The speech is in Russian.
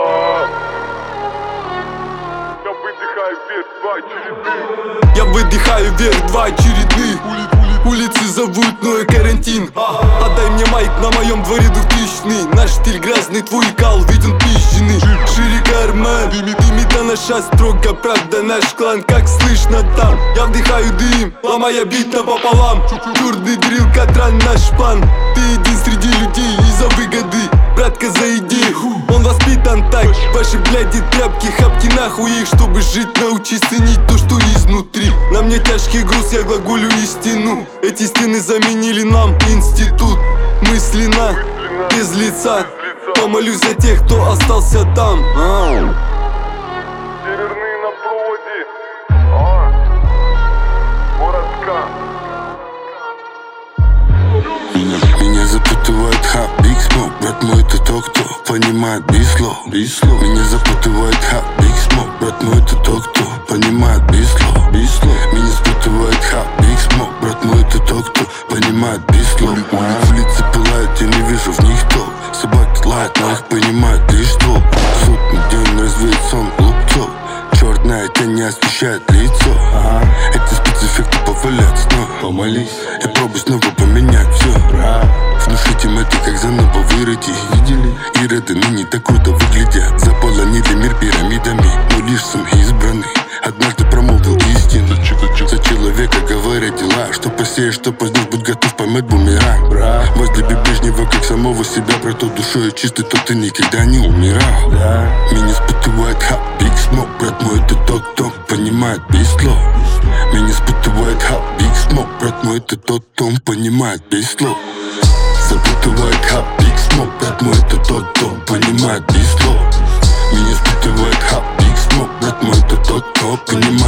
Я выдыхаю вверх, два очередных. Улицы зовут, но и карантин. Отдай мне майк, на моем дворе 2000-й. Наш стиль грязный, твой кал виден пищенный. Шире карман, дымит а наша строго правда. Наш клан, как слышно там. Я вдыхаю дым, ломая бит напополам. Черный дрил, катран, наш план. Ты един среди людей из-за выгоды. Братка, за идею, он воспитан так. Ваши бляди, тряпки, хапки, нахуй их. Чтобы жить, научись ценить то, что изнутри. На мне тяжкий груз, я глаголю истину. Эти стены заменили нам институт. Мысленно, без лица. Помолюсь за тех, кто остался там. Северный на проводе. Городка. Меня запутывает хаб, Big Smoke. Брат мой, это тот, кто понимает бисло. Меня запутывает хаб, Big Smoke. Брат мой, это тот, кто понимает бисло. Меня запутывает хаб, Big Smoke. Брат мой, это тот, кто понимает бисло. Улицы пылают, я не вижу в них то. Собаки лают, но их понимает лишь ствол. Сутный день развеет сон лупцов. Черная тень не освещает лицо. Эти спецэффекты повалят снова. Помолись, я пробую снова поменять все. Внушить им это, как заново выродить. Видели? Ироды ныне так круто выглядят. Заполонили мир пирамидами, но лишь сам избранный однажды промолвил истину. За человека говорят дела. Что посеешь, что позднешь, будь готов поймать бумеранг. Возлюби ближнего, как самого себя. Про то душой чистый, то ты никогда не умирал. Меня спутывает хаб, Big Smoke. Брат мой, это тот, кто понимает бисло. Меня спутывает хаб, Big Smoke. Брат мой, это тот, кто понимает бисло. Запутывает хаб, Big Smoke. Брат мой, это тот, кто понимает бисло. Меня спутывает хаб, Big Smoke. Брат мой, это тот, кто понимает